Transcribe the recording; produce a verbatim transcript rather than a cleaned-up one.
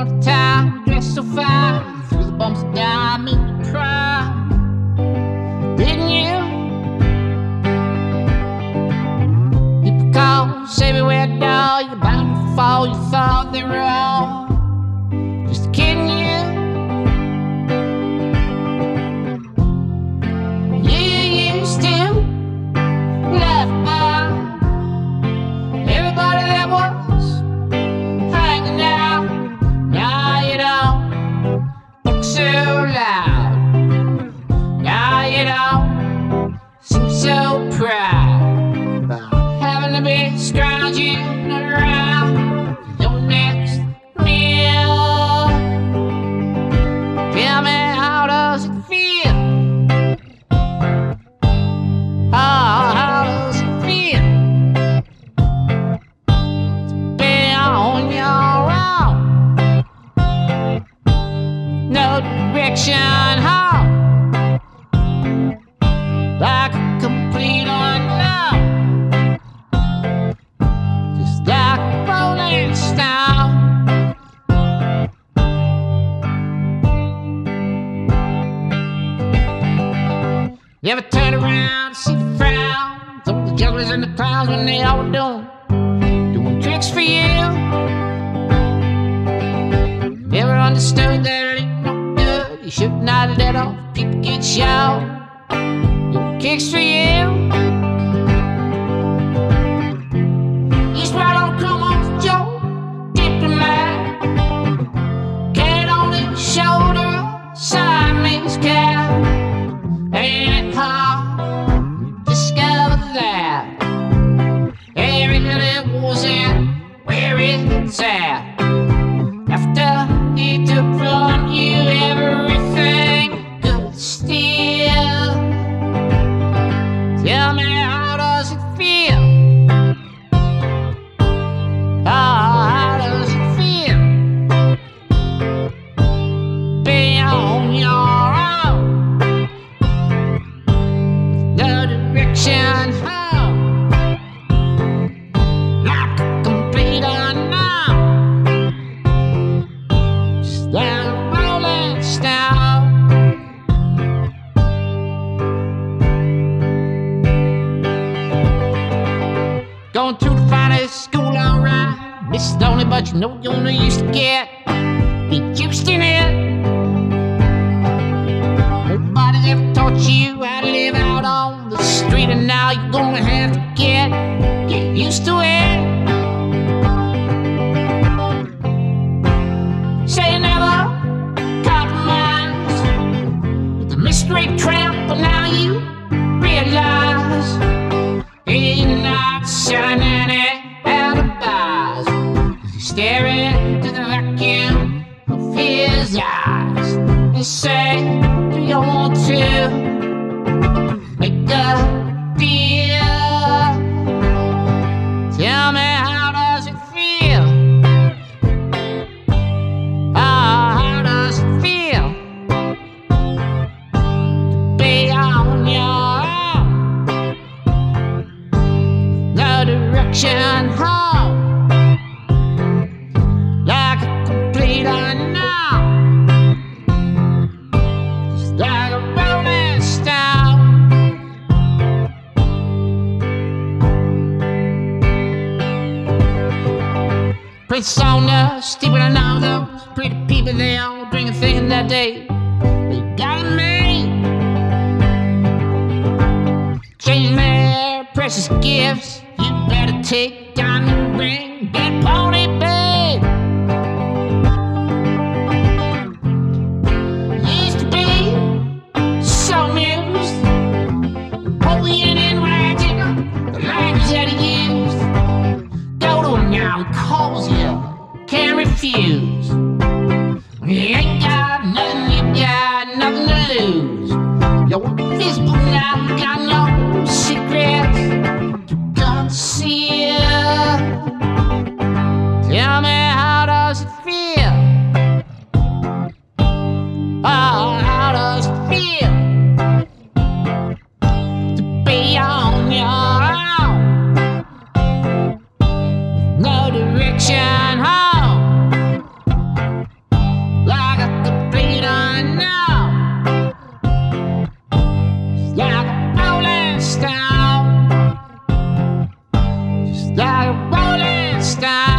upon a time you dressed so fine, you threw the bumps down, made me cry. Didn't you? People call, say beware dog, you're bound to fall, you thought they were all just kidding you. You used to laugh about everybody that was hanging out. Now you don't look so loud. Now you don't seem so proud about having to be scrounging around for your next meal. Tell me, how does it feel? Oh, how does it feel to be on your own? No direction home, like a complete unknown, just like a rolling stone. You ever turn around, see the frown, some of the jugglers and the clowns when they all doing, doing tricks for you? Never understood that it ain't no good. You should not let off people get shot, doing kicks for you. He's right on, come on, Joe, diplomat, cat on his shoulder, Siamese cat. Ain't it hard to discover that everything that was in where it's at? After he took from you everything you could steal. Tell me, how does it feel? Oh, how does it feel? Be on your own, no direction home, like a complete unknown, just like a rolling stone. Going through the finest school, alright, Missus Lonely, but you know you only used to get be juiced in it. Nobody's ever taught you how to live out on the street, and now you're gonna have to get get used to it. Say you never compromise with the mystery tramp, but now you realize you're not shining it alibis. You're staring into the vacuum of his eyes and say, do you want to make a deal? Tell me, how does it feel? Oh, how does it feel to be on your own, no direction home, like a complete unknown, just like a rolling stone. Pretty Sonia, Stephen and all those pretty people, they all drink a thing that day. They got it made, changing their precious gifts. You better take diamond ring, get pony, babe. Used to be so amused, Napoleon and Ragged, the language that he used. Go to him now, he calls you, can't refuse. You ain't got nothing, you got nothing to lose. You're invisible now, you got no secrets to conceal. Tell me, how does it feel? Oh, how does it feel to be on your own, with no direction home, like a rolling stone.